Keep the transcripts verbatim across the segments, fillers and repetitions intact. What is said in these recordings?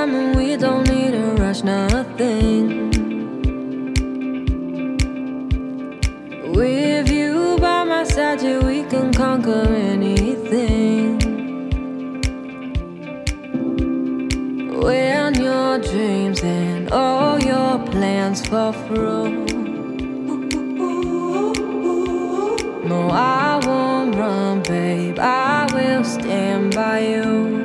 and we don't need to rush nothing. With you by my side, yeah, we can conquer anything. When your dreams and all your plans fall through, no, I won't run, babe, I will stand by you.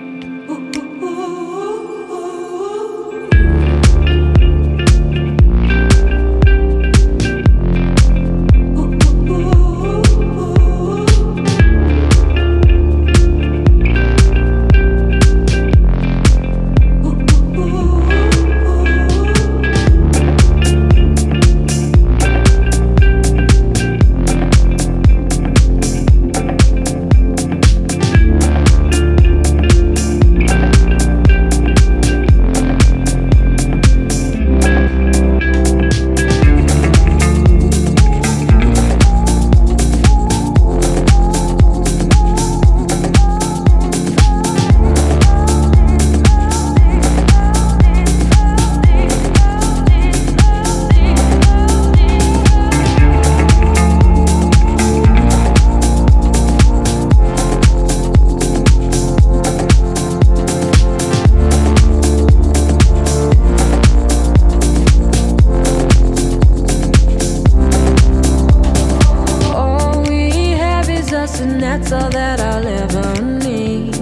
And that's all that I'll ever need.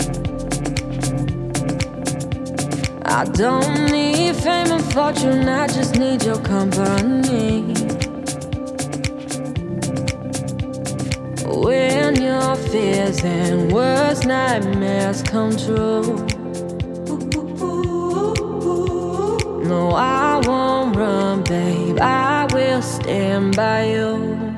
I don't need fame and fortune, I just need your company. When your fears and worst nightmares come true, no, I won't run, babe, I will stand by you.